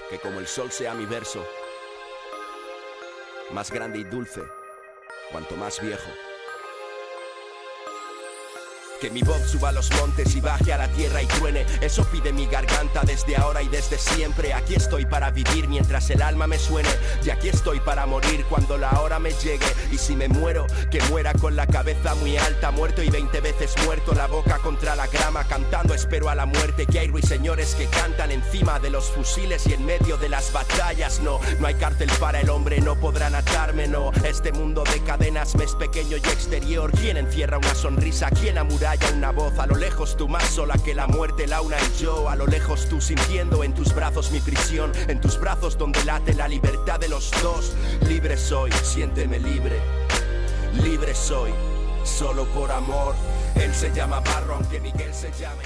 que como el sol sea mi verso, más grande y dulce, cuanto más viejo. Que mi voz suba a los montes y baje a la tierra y truene, eso pide mi garganta desde ahora y desde siempre. Aquí estoy para vivir mientras el alma me suene, y aquí estoy para morir cuando la hora me llegue. Y si me muero, que muera con la cabeza muy alta, muerto y 20 veces muerto, la boca contra la grama, cantando espero a la muerte. Que hay ruiseñores que cantan encima de los fusiles y en medio de las batallas. No hay cárcel para el hombre, no podrán atarme, no. Este mundo de cadenas me es pequeño y exterior. ¿Quién encierra una sonrisa? ¿Quién amuralla una voz? A lo lejos tú más sola que la muerte, la una y yo. A lo lejos tú sintiendo en tus brazos mi prisión, en tus brazos donde late la libertad de los dos. Libre soy, siénteme libre. Libre soy, solo por amor. Él se llama Barro, aunque Miguel se llame.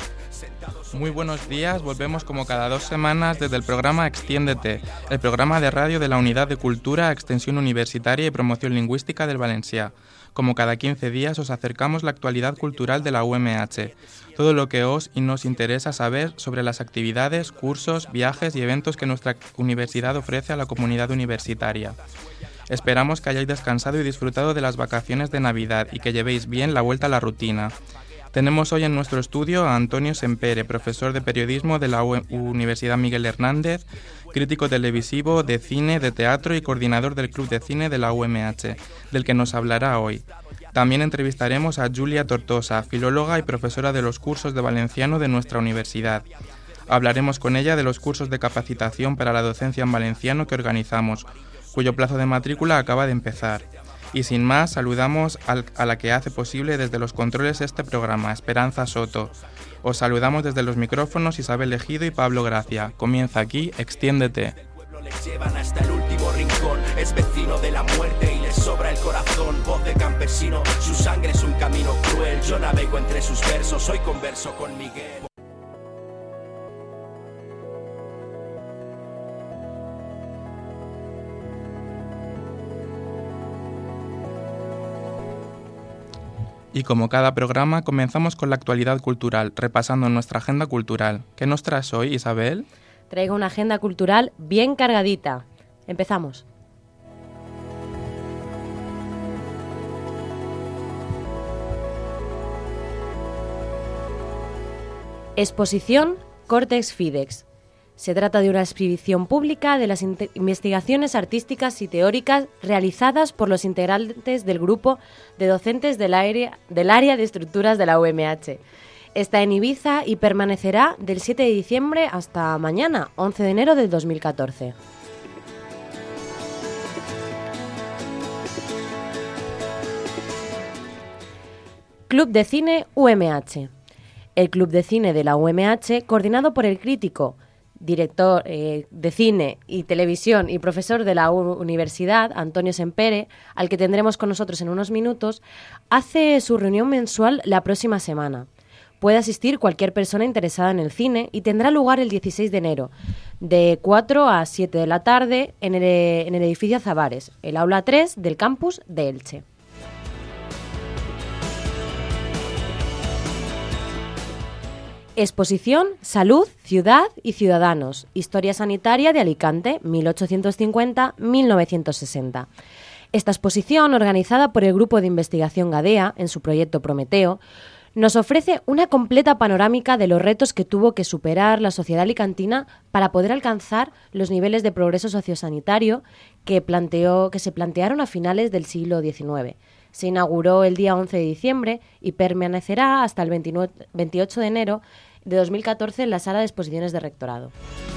Muy buenos días, volvemos como cada 2 semanas desde el programa Extiéndete, el programa de radio de la Unidad de Cultura, Extensión Universitaria y Promoción Lingüística del Valencià. Como cada 15 días os acercamos la actualidad cultural de la UMH, todo lo que os y nos interesa saber sobre las actividades, cursos, viajes y eventos que nuestra universidad ofrece a la comunidad universitaria. Esperamos que hayáis descansado y disfrutado de las vacaciones de Navidad y que llevéis bien la vuelta a la rutina. Tenemos hoy en nuestro estudio a Antonio Sempere, profesor de periodismo de la Universidad Miguel Hernández, crítico televisivo, de cine, de teatro y coordinador del Club de Cine de la UMH, del que nos hablará hoy. También entrevistaremos a Julia Tortosa, filóloga y profesora de los cursos de valenciano de nuestra universidad. Hablaremos con ella de los cursos de capacitación para la docencia en valenciano que organizamos, cuyo plazo de matrícula acaba de empezar. Y sin más, saludamos a la que hace posible desde los controles este programa, Esperanza Soto. Os saludamos desde los micrófonos Isabel Ejido y Pablo Gracia. Comienza aquí, Extiéndete. Les llevan hasta el último rincón, es vecino de la muerte y les sobra el corazón. Voz de campesino, su sangre es un camino cruel. Yo navego entre sus versos, hoy converso con Miguel. Y como cada programa, comenzamos con la actualidad cultural, repasando nuestra agenda cultural. ¿Qué nos traes hoy, Isabel? Traigo una agenda cultural bien cargadita. Empezamos. Exposición Cortex Fidex. Se trata de una exhibición pública de las investigaciones artísticas y teóricas realizadas por los integrantes del grupo de docentes del área de estructuras de la UMH. Está en Ibiza y permanecerá del 7 de diciembre hasta mañana, 11 de enero del 2014. Club de Cine UMH. El Club de Cine de la UMH, coordinado por el crítico, director de cine y televisión y profesor de la universidad, Antonio Sempere, al que tendremos con nosotros en unos minutos, hace su reunión mensual la próxima semana. Puede asistir cualquier persona interesada en el cine y tendrá lugar el 16 de enero, de 4 a 7 de la tarde, en el edificio Azabares, el aula 3 del campus de Elche. Exposición Salud, Ciudad y Ciudadanos. Historia sanitaria de Alicante, 1850-1960. Esta exposición, organizada por el Grupo de Investigación Gadea en su proyecto Prometeo, nos ofrece una completa panorámica de los retos que tuvo que superar la sociedad alicantina para poder alcanzar los niveles de progreso sociosanitario que se plantearon a finales del siglo XIX. Se inauguró el día 11 de diciembre y permanecerá hasta el 28 de enero de 2014 en la sala de exposiciones de Rectorado.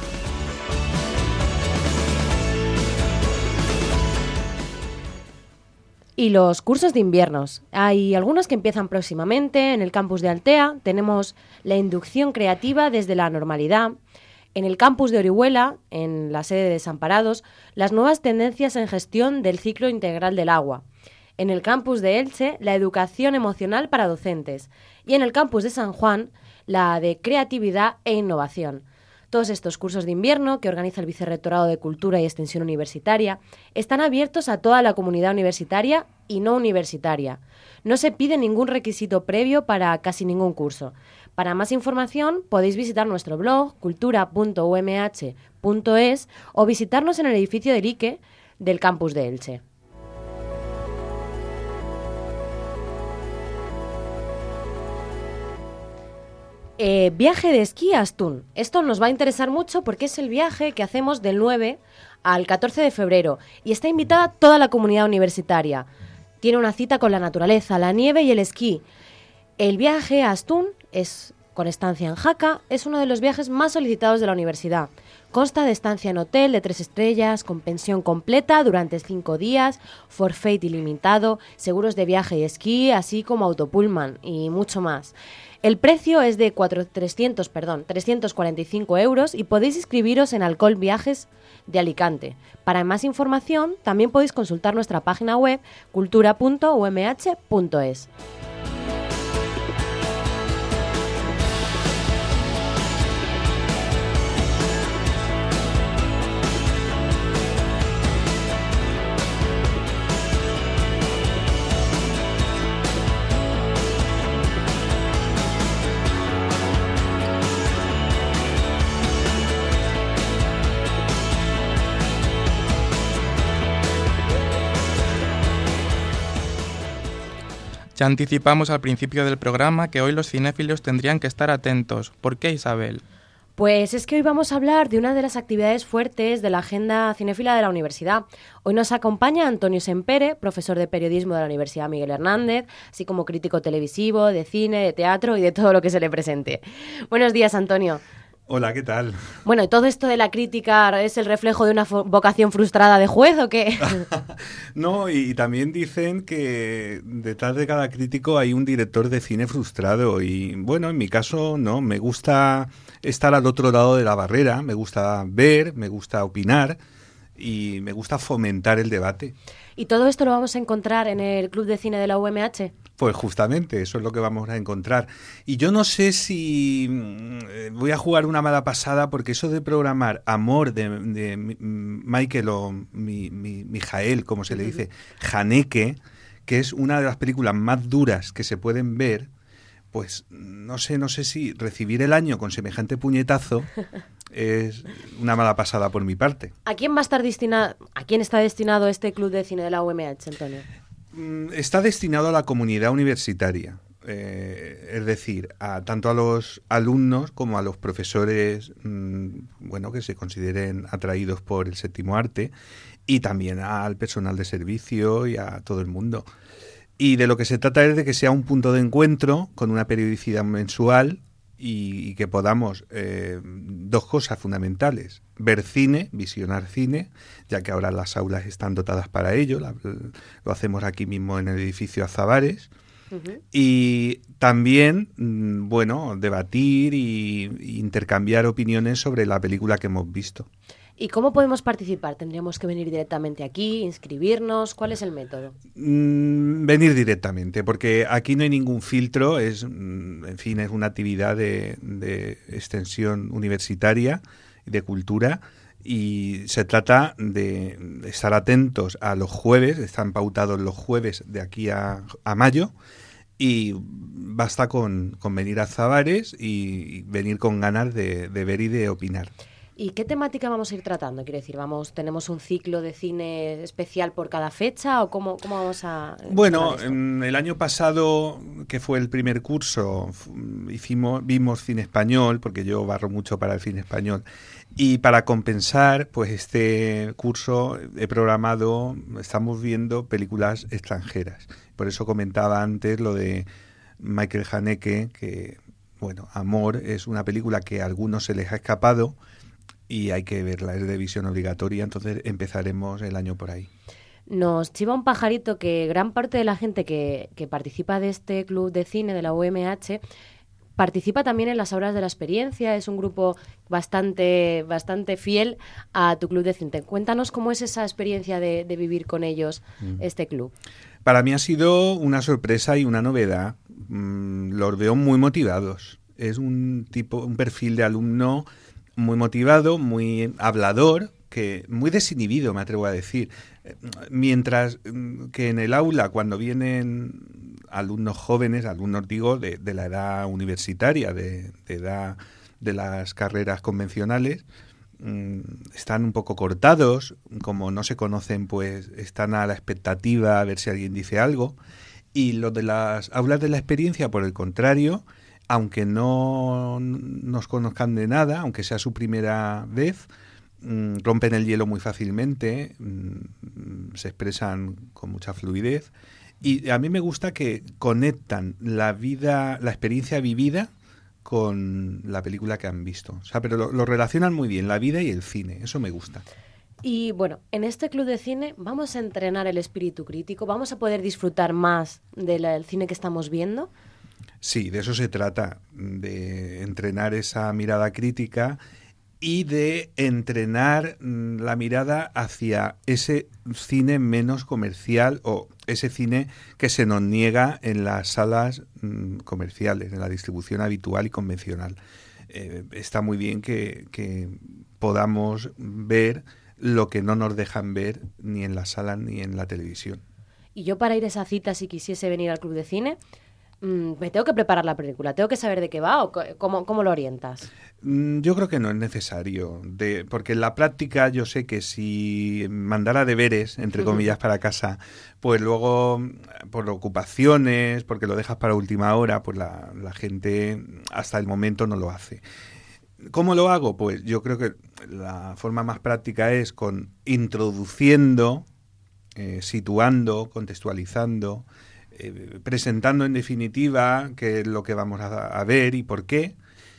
Y los cursos de inviernos. Hay algunos que empiezan próximamente. En el campus de Altea tenemos la inducción creativa desde la normalidad. En el campus de Orihuela, en la sede de Desamparados, las nuevas tendencias en gestión del ciclo integral del agua. En el campus de Elche, la educación emocional para docentes. Y en el campus de San Juan, la de creatividad e innovación. Todos estos cursos de invierno que organiza el Vicerrectorado de Cultura y Extensión Universitaria están abiertos a toda la comunidad universitaria y no universitaria. No se pide ningún requisito previo para casi ningún curso. Para más información podéis visitar nuestro blog cultura.umh.es o visitarnos en el edificio del IKE del campus de Elche. Viaje de esquí a Astún. Esto nos va a interesar mucho porque es el viaje que hacemos del 9 al 14 de febrero y está invitada toda la comunidad universitaria. Tiene una cita con la naturaleza, la nieve y el esquí. El viaje a Astún es con estancia en Jaca, es uno de los viajes más solicitados de la universidad. Consta de estancia en hotel de 3 estrellas, con pensión completa durante 5 días, forfait ilimitado, seguros de viaje y esquí, así como autopullman y mucho más. El precio es de 345 euros y podéis inscribiros en Alcohol Viajes de Alicante. Para más información también podéis consultar nuestra página web cultura.umh.es. Ya anticipamos al principio del programa que hoy los cinéfilos tendrían que estar atentos. ¿Por qué, Isabel? Pues es que hoy vamos a hablar de una de las actividades fuertes de la agenda cinéfila de la universidad. Hoy nos acompaña Antonio Sempere, profesor de periodismo de la Universidad Miguel Hernández, así como crítico televisivo, de cine, de teatro y de todo lo que se le presente. Buenos días, Antonio. Hola, ¿qué tal? Bueno, ¿y todo esto de la crítica es el reflejo de una vocación frustrada de juez o qué? No, y también dicen que detrás de cada crítico hay un director de cine frustrado y bueno, en mi caso no, me gusta estar al otro lado de la barrera, me gusta ver, me gusta opinar y me gusta fomentar el debate. ¿Y todo esto lo vamos a encontrar en el Club de Cine de la UMH? Pues justamente, eso es lo que vamos a encontrar. Y yo no sé si voy a jugar una mala pasada porque eso de programar Amor de Michael o Mijael, como se le dice, Haneke, que es una de las películas más duras que se pueden ver, pues no sé si recibir el año con semejante puñetazo es una mala pasada por mi parte. ¿A quién va a estar destinado, a quién está destinado este Club de Cine de la UMH, Antonio? Está destinado a la comunidad universitaria, es decir, tanto a los alumnos como a los profesores, bueno, que se consideren atraídos por el séptimo arte, y también al personal de servicio y a todo el mundo. Y de lo que se trata es de que sea un punto de encuentro con una periodicidad mensual y que podamos dos cosas fundamentales: ver cine, visionar cine, ya que ahora las aulas están dotadas para ello, lo hacemos aquí mismo en el edificio Azabares, y también, bueno, debatir y intercambiar opiniones sobre la película que hemos visto. ¿Y cómo podemos participar? ¿Tendríamos que venir directamente aquí, inscribirnos? ¿Cuál es el método? Venir directamente, porque aquí no hay ningún filtro, en fin, es una actividad de extensión universitaria, de cultura, y se trata de estar atentos a los jueves, están pautados los jueves de aquí a mayo, y basta con venir a Azabares y venir con ganas de ver y de opinar. ¿Y qué temática vamos a ir tratando? Quiero decir, ¿tenemos un ciclo de cine especial por cada fecha o cómo vamos a...? Bueno, el año pasado, que fue el primer curso, vimos cine español, porque yo barro mucho para el cine español, y para compensar, pues este curso estamos viendo películas extranjeras. Por eso comentaba antes lo de Michael Haneke, que, bueno, Amor es una película que a algunos se les ha escapado, y hay que verla, es de visión obligatoria, entonces empezaremos el año por ahí. Nos chiva un pajarito que gran parte de la gente que participa de este club de cine de la UMH participa también en las horas de la experiencia, es un grupo bastante fiel a tu club de cine. Cuéntanos cómo es esa experiencia de vivir con ellos este club. Para mí ha sido una sorpresa y una novedad. Los veo muy motivados. Es un perfil de alumno muy motivado, muy hablador, que muy desinhibido, me atrevo a decir. Mientras que en el aula, cuando vienen alumnos jóvenes, alumnos digo, de la edad universitaria, de edad de las carreras convencionales, están un poco cortados, como no se conocen, pues están a la expectativa a ver si alguien dice algo. Y los de las aulas de la experiencia, por el contrario, aunque no nos conozcan de nada, aunque sea su primera vez, rompen el hielo muy fácilmente, se expresan con mucha fluidez. Y a mí me gusta que conectan la experiencia vivida con la película que han visto. O sea, pero lo relacionan muy bien, la vida y el cine. Eso me gusta. Y bueno, en este club de cine vamos a entrenar el espíritu crítico, vamos a poder disfrutar más del cine que estamos viendo. Sí, de eso se trata, de entrenar esa mirada crítica y de entrenar la mirada hacia ese cine menos comercial o ese cine que se nos niega en las salas comerciales, en la distribución habitual y convencional. Está muy bien que podamos ver lo que no nos dejan ver ni en las salas ni en la televisión. Y yo, para ir a esa cita, si quisiese venir al club de cine, me tengo que preparar la película, tengo que saber de qué va o cómo lo orientas. Yo creo que no es necesario, porque en la práctica yo sé que si mandara deberes, entre comillas, para casa, pues luego por ocupaciones, porque lo dejas para última hora, pues la gente hasta el momento no lo hace. ¿Cómo lo hago? Pues yo creo que la forma más práctica es introduciendo, situando, contextualizando, presentando en definitiva qué es lo que vamos a ver y por qué,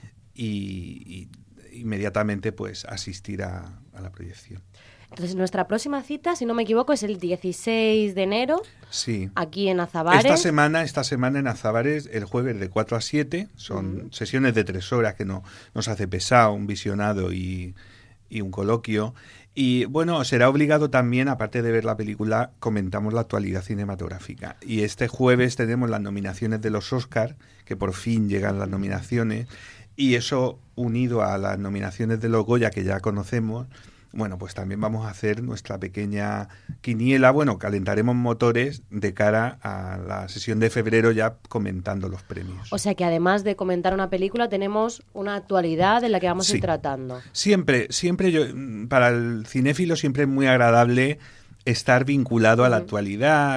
y inmediatamente pues asistir a la proyección. Entonces, nuestra próxima cita, si no me equivoco, es el 16 de enero, sí, aquí en Azabares. Esta semana en Azabares, el jueves de 4 a 7, son sesiones de 3 horas que no nos hace pesado, un visionado y un coloquio. Y bueno, será obligado también, aparte de ver la película, comentamos la actualidad cinematográfica. Y este jueves tenemos las nominaciones de los Oscar, que por fin llegan las nominaciones, y eso unido a las nominaciones de los Goya, que ya conocemos, bueno, pues también vamos a hacer nuestra pequeña quiniela. Bueno, calentaremos motores de cara a la sesión de febrero ya comentando los premios. O sea que además de comentar una película, tenemos una actualidad en la que vamos a ir tratando. Siempre para el cinéfilo siempre es muy agradable estar vinculado a la actualidad,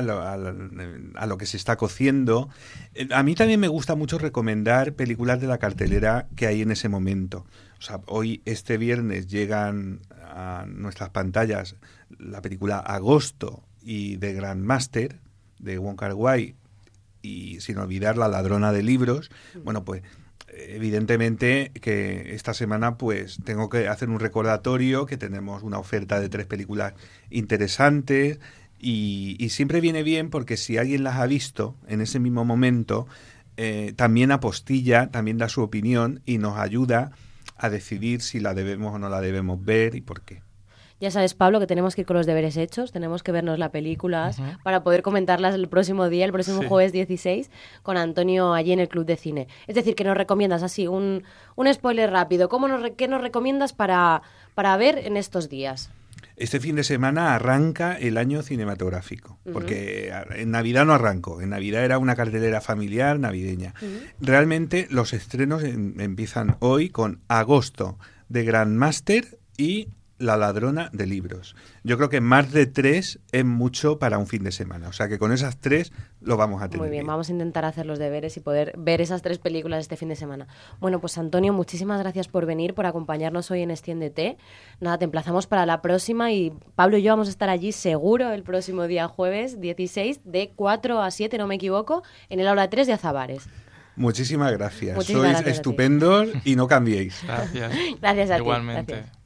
a lo que se está cociendo. A mí también me gusta mucho recomendar películas de la cartelera que hay en ese momento. O sea, este viernes llegan a nuestras pantallas la película Agosto y The Grandmaster de Wong Kar-wai, y sin olvidar La ladrona de libros. Bueno, pues evidentemente que esta semana pues tengo que hacer un recordatorio que tenemos una oferta de 3 películas interesantes y siempre viene bien porque si alguien las ha visto en ese mismo momento, también apostilla, también da su opinión y nos ayuda a decidir si la debemos o no la debemos ver y por qué. Ya sabes, Pablo, que tenemos que ir con los deberes hechos, tenemos que vernos las películas para poder comentarlas el próximo día, el próximo jueves 16, con Antonio allí en el Club de Cine. Es decir, que nos recomiendas así, un spoiler rápido, ¿qué nos recomiendas para ver en estos días? Este fin de semana arranca el año cinematográfico, porque en Navidad no arrancó, en Navidad era una cartelera familiar navideña. Realmente los estrenos empiezan hoy con Agosto, de Grandmaster y La ladrona de libros. Yo creo que más de 3 es mucho para un fin de semana, o sea que con esas 3 lo vamos a tener. Muy bien, vamos a intentar hacer los deberes y poder ver esas 3 películas este fin de semana. Bueno, pues Antonio, muchísimas gracias por venir, por acompañarnos hoy en Extiéndete. Nada, te emplazamos para la próxima y Pablo y yo vamos a estar allí seguro el próximo día jueves 16 de 4 a 7, no me equivoco, en el aula 3 de Azabares. Muchísimas gracias. Sois estupendos y no cambiéis. Gracias. Gracias a ti. Igualmente. Gracias.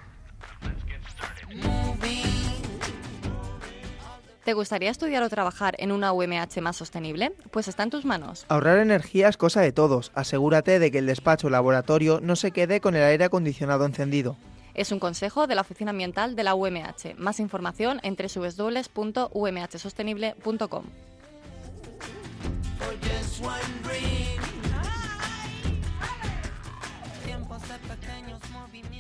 ¿Te gustaría estudiar o trabajar en una UMH más sostenible? Pues está en tus manos. Ahorrar energía es cosa de todos. Asegúrate de que el despacho o laboratorio no se quede con el aire acondicionado encendido. Es un consejo de la Oficina Ambiental de la UMH. Más información en www.umhsostenible.com. Tiempos de pequeños movimientos.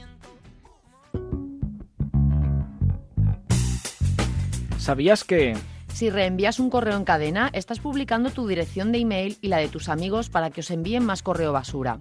¿Sabías que...? Si reenvías un correo en cadena, estás publicando tu dirección de email y la de tus amigos para que os envíen más correo basura.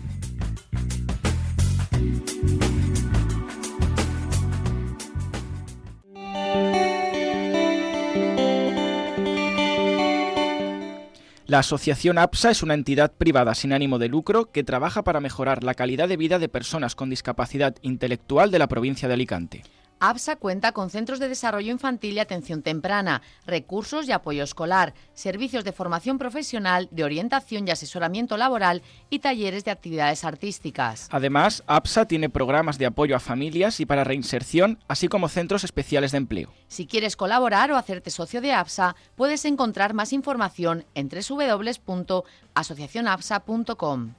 La asociación APSA es una entidad privada sin ánimo de lucro que trabaja para mejorar la calidad de vida de personas con discapacidad intelectual de la provincia de Alicante. APSA cuenta con centros de desarrollo infantil y atención temprana, recursos y apoyo escolar, servicios de formación profesional, de orientación y asesoramiento laboral y talleres de actividades artísticas. Además, APSA tiene programas de apoyo a familias y para reinserción, así como centros especiales de empleo. Si quieres colaborar o hacerte socio de APSA, puedes encontrar más información en www.asociacionapsa.com.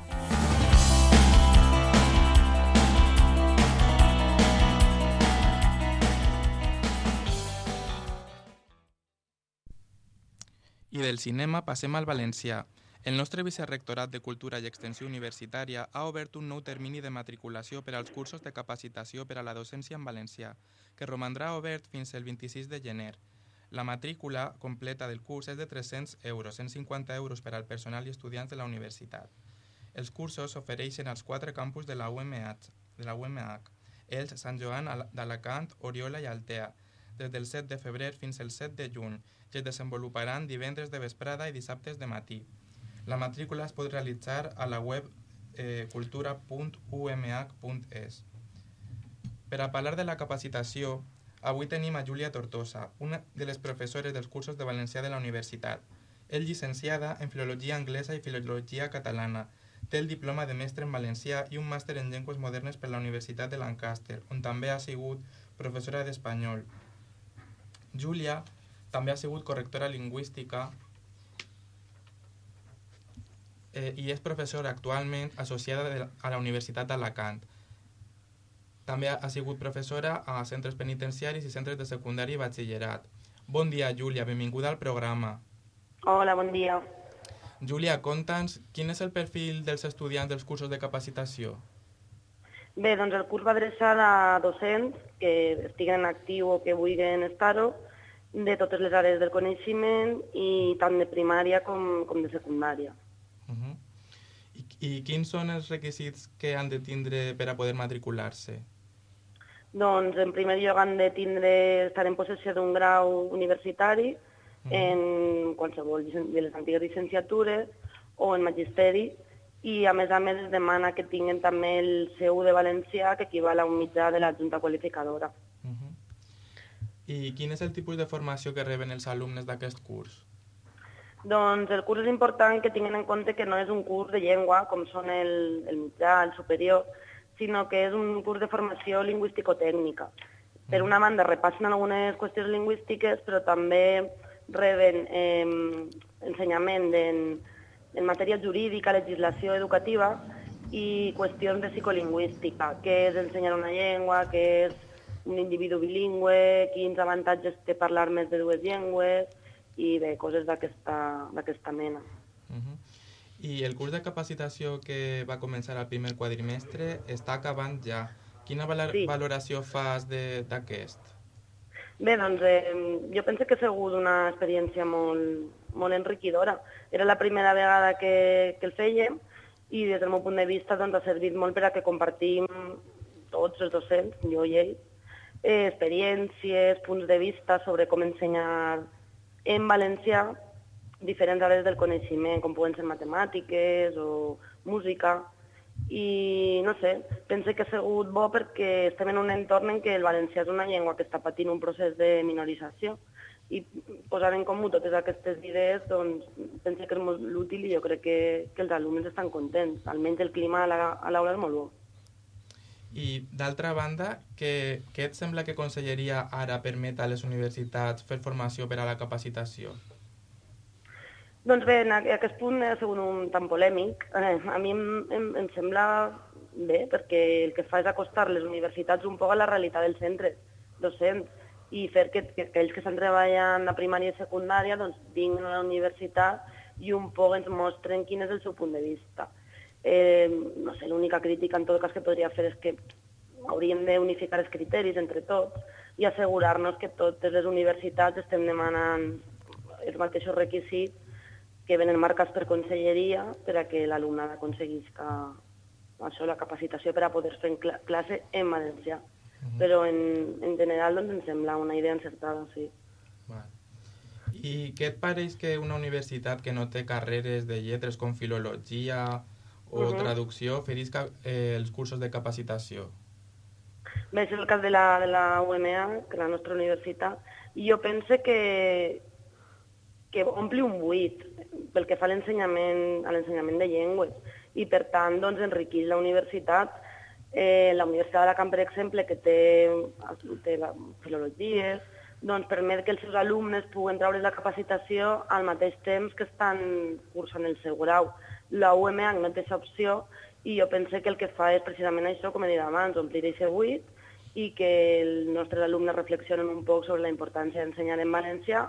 I del cinema passem al valencià. El nostre Vicerrectorat de Cultura i Extensió Universitària ha obert un nou termini de matriculació per als cursos de capacitació per a la docència en valencià, que romandrà obert fins el 26 de gener. La matrícula completa del curs és de 300 euros, 150 euros per al personal i estudiants de la universitat. Els cursos s'ofereixen als 4 campus de la UMH, Elx, Sant Joan d'Alacant, Oriola i Altea, des del 7 de febrer fins al 7 de juny, i es desenvoluparan divendres de vesprada i dissabtes de matí. La matrícula es pot realitzar a la web cultura.umh.es. Per a parlar de la capacitació, avui tenim a Júlia Tortosa, una de les professores dels cursos de valencià de la universitat. És llicenciada en Filologia Anglesa i Filologia Catalana. Té el diploma de mestre en valencià i un màster en llengües modernes per la Universitat de Lancaster, on també ha sigut professora d'espanyol. Júlia també ha sigut correctora lingüística i és professora actualment associada a la Universitat d'Alacant. També ha sigut professora a centres penitenciaris i centres de secundària i batxillerat. Bon dia, Júlia, benvinguda al programa. Hola, bon dia. Júlia, conta'ns quin és el perfil dels estudiants dels cursos de capacitació? Bé, doncs el curs va adreçar a docents que estiguen en actiu o que vulguin estar-ho, de totes les àrees del coneixement i tant de primària com de secundària. I quins són els requisits que han de tindre per a poder matricular-se? Doncs en primer lloc han de estar en possessió d'un grau universitari en qualsevol de les antigues llicenciatures o en magisteri i a més es demana que tinguin també el C1 de valencià que equival a un mitjà de la Junta Qualificadora. I quin és el tipus de formació que reben els alumnes d'aquest curs? Doncs el curs és important que tinguin en compte que no és un curs de llengua, com són el mitjà, el superior, sinó que és un curs de formació lingüístico-tècnica. Per una banda, repassen algunes qüestions lingüístiques, però també reben ensenyament en matèria jurídica, legislació educativa i qüestions de psicolingüística, què és ensenyar una llengua, què és un individu bilingüe, quins avantatges té parlar més de dues llengües i bé, coses d'aquesta mena. I el curs de capacitació que va començar al primer quadrimestre està acabant ja. Quina valoració fas d'aquest? Bé, doncs jo penso que ha sigut una experiència molt enriquidora. Era la primera vegada que el fèiem i des del meu punt de vista ha servit molt per a que compartim tots els docents, jo i ells, experiències, punts de vista sobre com ensenyar en valencià diferents àrees del coneixement, com poden ser matemàtiques o música. I no sé, penso que ha sigut bo perquè estem en un entorn en què el valencià és una llengua que està patint un procés de minorització i posar en comú totes aquestes idees doncs, penso que és molt útil i jo crec que els alumnes estan contents. Almenys el clima a l'aula és molt bo. I, d'altra banda, què et sembla que Conselleria ara permet a les universitats fer formació per a la capacitació? Doncs bé, en aquest punt ha sigut un tan polèmic. A mi em sembla bé, perquè el que fa és acostar les universitats un poc a la realitat dels centres docents i fer que aquells que estan treballant a primària i secundària doncs, vinguin a la universitat i un poc ens mostren quin és el seu punt de vista. No sé, l'única crítica en tot cas que podria fer és que hauríem d'unificar els criteris entre tots i assegurar-nos que totes les universitats estem demanant els mateixos requisits que venen marcats per conselleria per a que l'alumnat aconseguisca això, la capacitació per a poder fer classe en valencià. Però en general doncs, em sembla una idea encertada, sí. Vale. I què et pareix que una universitat que no té carreres de lletres com filologia o traducció oferisca els cursos de capacitació? Bé, és el cas de la UMA, que és la nostra universitat, i jo pense que ompli un buit pel que fa a l'ensenyament de llengües i, per tant, doncs, enriqueix la universitat. La Universitat d'Alacant, per exemple, que té filologies, doncs permet que els seus alumnes puguen treure la capacitació al mateix temps que estan cursant el seu grau. La UMA no té aquesta opció i jo penso que el que fa és precisament això, com he dit abans, omplir aquest buit i que els nostres alumnes reflexionen un poc sobre la importància d'ensenyar en valencià.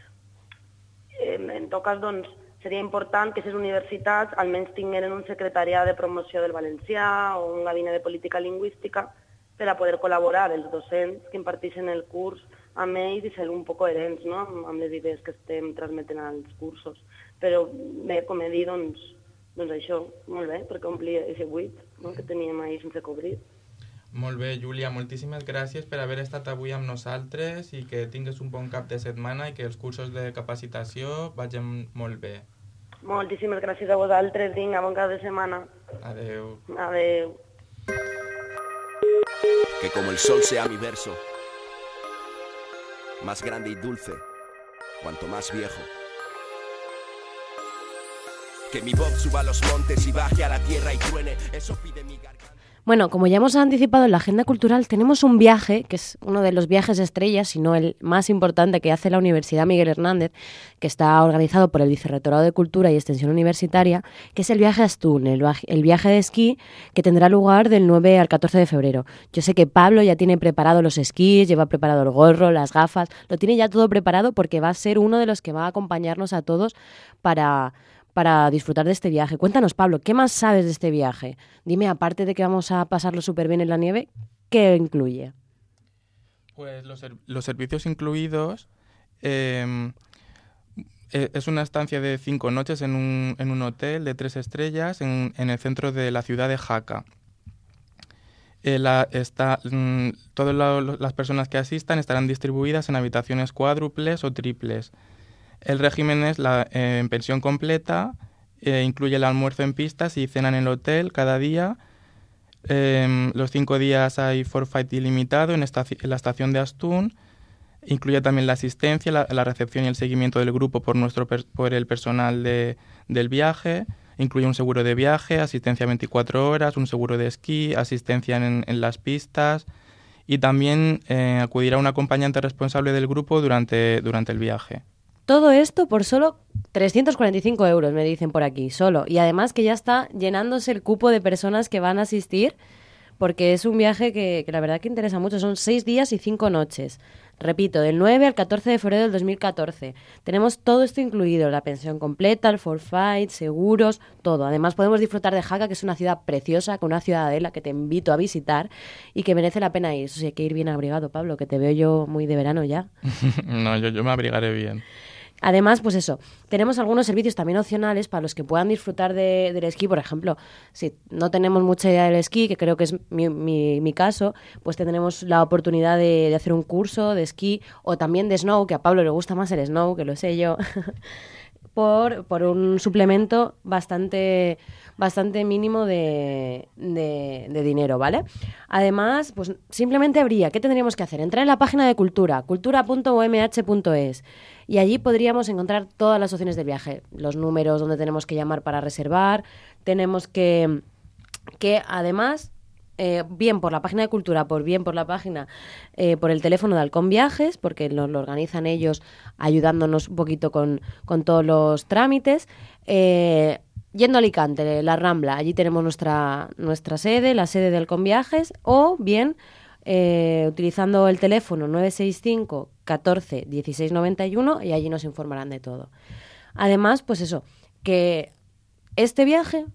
En tot cas, doncs, seria important que aquestes universitats almenys tingueren un secretariat de promoció del valencià o un gabinet de política lingüística per a poder col·laborar els docents que imparteixen el curs amb ells i ser un poc coherents, no?, amb les idees que estem transmetent als cursos. Però bé, com he dit, doncs això, molt bé, perquè omplia aquest buit, no?, que teníem ahir sense cobrir. Molt bé, Júlia, moltíssimes gràcies per haver estat avui amb nosaltres i que tingues un bon cap de setmana i que els cursos de capacitació vagin molt bé. Moltíssimes gràcies a vosaltres, vinga, bon cap de setmana. Adeu. Adeu. Que como el sol sea mi verso, más grande y dulce, cuanto más viejo. Que mi voz suba a los montes y baje a la tierra y truene, eso pide mi garganta. Bueno, como ya hemos anticipado en la agenda cultural, tenemos un viaje, que es uno de los viajes estrellas, si no el más importante que hace la Universidad Miguel Hernández, que está organizado por el Vicerrectorado de Cultura y Extensión Universitaria, que es el viaje a Astún, el viaje de esquí que tendrá lugar del 9 al 14 de febrero. Yo sé que Pablo ya tiene preparado los esquís, lleva preparado el gorro, las gafas, lo tiene ya todo preparado porque va a ser uno de los que va a acompañarnos a todos para disfrutar de este viaje. Cuéntanos, Pablo, ¿qué más sabes de este viaje? Dime, aparte de que vamos a pasarlo súper bien en la nieve, ¿qué incluye? Pues los servicios incluidos es una estancia de 5 noches en un hotel de 3 estrellas en el centro de la ciudad de Jaca. Todas las personas que asistan estarán distribuidas en habitaciones cuádruples o triples. El régimen es en pensión completa, incluye el almuerzo en pistas y cena en el hotel cada día. Los 5 días hay forfait ilimitado en la estación de Astún. Incluye también la asistencia, la recepción y el seguimiento del grupo por el personal del viaje. Incluye un seguro de viaje, asistencia 24 horas, un seguro de esquí, asistencia en las pistas y también acudirá un acompañante responsable del grupo durante el viaje. Todo esto por solo 345 euros, me dicen por aquí, solo. Y además que ya está llenándose el cupo de personas que van a asistir, porque es un viaje que la verdad que interesa mucho. Son 6 días y 5 noches. Repito, del 9 al 14 de febrero del 2014. Tenemos todo esto incluido, la pensión completa, el forfait, seguros, todo. Además podemos disfrutar de Jaca, que es una ciudad preciosa, con una ciudadela que te invito a visitar y que merece la pena ir. Eso sí, hay que ir bien abrigado, Pablo, que te veo yo muy de verano ya. No, yo me abrigaré bien. Además, pues eso, tenemos algunos servicios también opcionales para los que puedan disfrutar del esquí. Por ejemplo, si no tenemos mucha idea del esquí, que creo que es mi caso, pues tendremos la oportunidad de hacer un curso de esquí o también de snow, que a Pablo le gusta más el snow, que lo sé yo, por un suplemento bastante mínimo de dinero, ¿vale? Además, pues simplemente ¿qué tendríamos que hacer? Entrar en la página de cultura.umh.es y allí podríamos encontrar todas las opciones del viaje, los números donde tenemos que llamar para reservar, tenemos que además, bien por la página de Cultura, bien por la página, por el teléfono de Halcón Viajes, porque lo organizan ellos ayudándonos un poquito con todos los trámites, yendo a Alicante, la Rambla, allí tenemos nuestra sede, la sede de Halcón Viajes, o bien utilizando el teléfono 965 14 16 91 y allí nos informarán de todo. Además, pues eso, que este viaje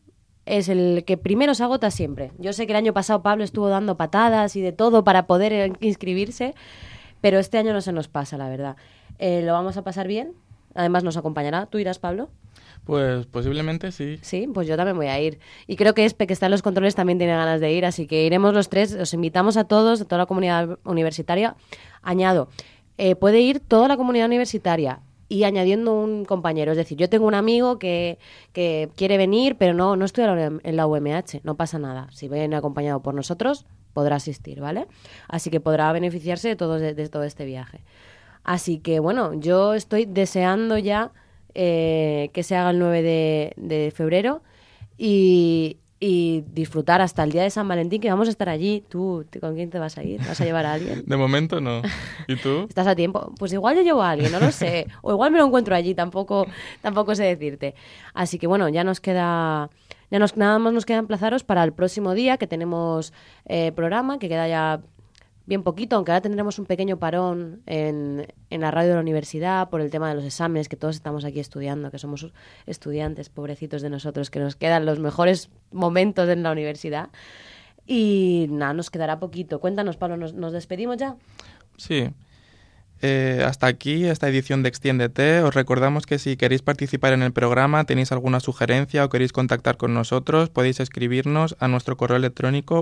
es el que primero se agota siempre. Yo sé que el año pasado Pablo estuvo dando patadas y de todo para poder inscribirse, pero este año no se nos pasa, la verdad. Lo vamos a pasar bien, además nos acompañará. ¿Tú irás, Pablo? Pues posiblemente sí. Sí, pues yo también voy a ir. Y creo que Espe, que está en los controles, también tiene ganas de ir, así que iremos los tres. Os invitamos a todos, a toda la comunidad universitaria. Añado, puede ir toda la comunidad universitaria y añadiendo un compañero. Es decir, yo tengo un amigo que quiere venir, pero no estudia en la UMH, no pasa nada. Si viene acompañado por nosotros, podrá asistir, ¿vale? Así que podrá beneficiarse de todo este viaje. Así que, bueno, yo estoy deseando ya que se haga el 9 de febrero y disfrutar hasta el día de San Valentín, que vamos a estar allí. ¿Tú con quién te vas a ir? ¿Vas a llevar a alguien? De momento no. ¿Y tú? ¿Estás a tiempo? Pues igual yo llevo a alguien, no lo sé. O igual me lo encuentro allí, tampoco sé decirte. Así que bueno, nada más nos queda emplazaros para el próximo día, que tenemos programa, que queda ya bien poquito, aunque ahora tendremos un pequeño parón en la radio de la universidad por el tema de los exámenes, que todos estamos aquí estudiando, que somos estudiantes, pobrecitos de nosotros, que nos quedan los mejores momentos en la universidad. Y nada, nos quedará poquito. Cuéntanos, Pablo, ¿nos despedimos ya? Sí. Hasta aquí esta edición de Extiéndete. Os recordamos que si queréis participar en el programa, tenéis alguna sugerencia o queréis contactar con nosotros, podéis escribirnos a nuestro correo electrónico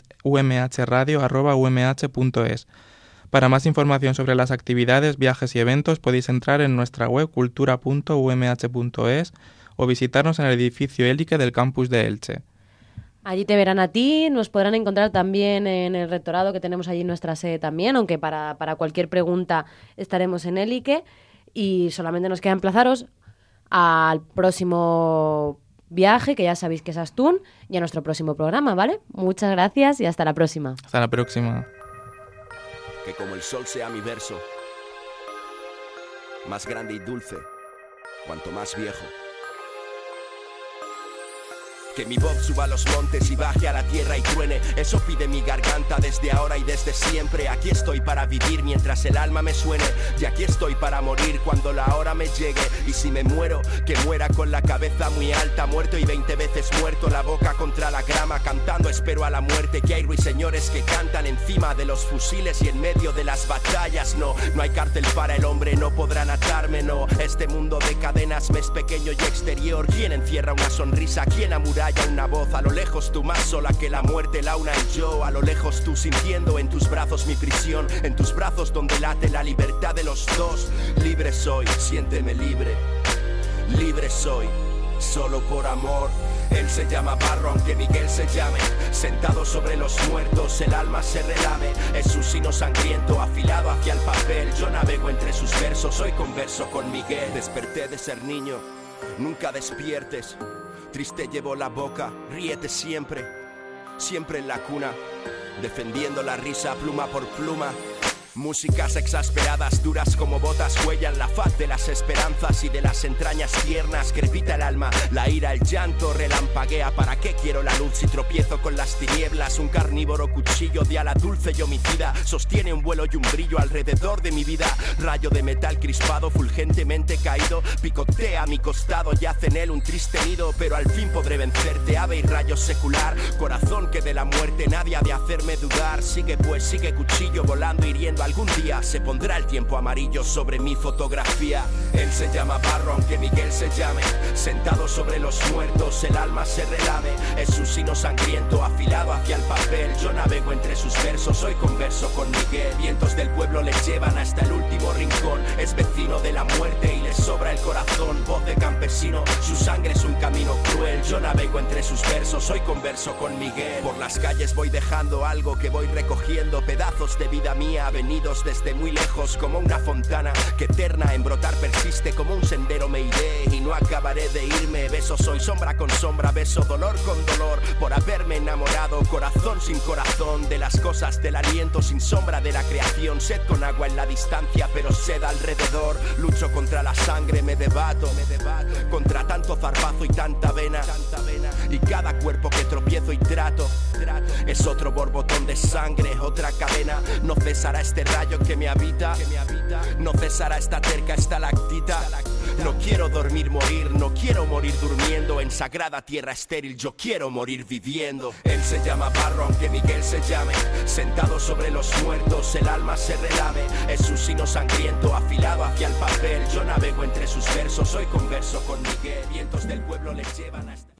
umhradio@umh.es. Para más información sobre las actividades, viajes y eventos podéis entrar en nuestra web cultura.umh.es o visitarnos en el edificio Élique del campus de Elche. Allí te verán a ti, nos podrán encontrar también en el rectorado, que tenemos allí en nuestra sede también, aunque para cualquier pregunta estaremos en Élique, y solamente nos queda emplazaros al próximo viaje, que ya sabéis que es Astún, y a nuestro próximo programa, ¿vale? Muchas gracias y hasta la próxima. Hasta la próxima. Que como el sol sea mi verso, más grande y dulce, cuanto más viejo. Que mi voz suba a los montes y baje a la tierra y truene, eso pide mi garganta desde ahora y desde siempre. Aquí estoy para vivir mientras el alma me suene, y aquí estoy para morir cuando la hora me llegue. Y si me muero, que muera con la cabeza muy alta, muerto y 20 veces muerto, la boca contra la grama, cantando espero a la muerte. Que hay ruiseñores que cantan encima de los fusiles y en medio de las batallas. No hay cárcel para el hombre, no podrán atarme, no. Este mundo de cadenas me es pequeño y exterior. ¿Quién encierra una sonrisa? ¿Quién amuralla una voz? A lo lejos tú más sola que la muerte, la una y yo. A lo lejos tú sintiendo en tus brazos mi prisión, en tus brazos donde late la libertad de los dos. Libre soy, siénteme libre. Libre soy, solo por amor. Él se llama Barro, aunque Miguel se llame. Sentado sobre los muertos, el alma se relame. Es un sino sangriento, afilado hacia el papel. Yo navego entre sus versos, hoy converso con Miguel. Desperté de ser niño, nunca despiertes. Triste llevo la boca, ríete siempre, siempre en la cuna, defendiendo la risa pluma por pluma. Músicas exasperadas, duras como botas, huellan la faz de las esperanzas y de las entrañas tiernas. Crepita el alma, la ira, el llanto relampaguea. ¿Para qué quiero la luz si tropiezo con las tinieblas? Un carnívoro cuchillo de ala dulce y homicida sostiene un vuelo y un brillo alrededor de mi vida. Rayo de metal crispado, fulgentemente caído, picotea a mi costado, yace en él un triste nido. Pero al fin podré vencerte, ave y rayo secular. Corazón que de la muerte nadie ha de hacerme dudar. Sigue pues, sigue cuchillo volando, hiriendo. Algún día se pondrá el tiempo amarillo sobre mi fotografía. Él se llama Barro, aunque Miguel se llame. Sentado sobre los muertos, el alma se relame. Es un sino sangriento, afilado hacia el papel. Yo navego entre sus versos, hoy converso con Miguel. Vientos del pueblo le llevan hasta el último rincón. Es vecino de la muerte y le sobra el corazón. Voz de campesino, su sangre es un camino cruel. Yo navego entre sus versos, hoy converso con Miguel. Por las calles voy dejando algo que voy recogiendo, pedazos de vida mía venidos desde muy lejos, como una fontana que eterna en brotar persiste. Como un sendero me iré y no acabaré de irme. Beso soy sombra con sombra, beso dolor con dolor, por haberme enamorado, corazón sin corazón, de las cosas del aliento sin sombra de la creación. Sed con agua en la distancia, pero sed alrededor. Lucho contra la sangre, me debato contra tanto zarpazo y tanta vena. Y cada cuerpo que tropiezo y trato es otro borbotón de sangre, otra cadena. No cesará este rayo que me habita, no cesará esta terca estalactita. No quiero dormir, morir, no quiero morir durmiendo en sagrada tierra estéril, yo quiero morir viviendo. Él se llama Barro, aunque Miguel se llame. Sentado sobre los muertos, el alma se relame. Es un sino sangriento, afilado hacia el papel. Yo navego entre sus versos, hoy converso con Miguel. Vientos del pueblo les llevan hasta...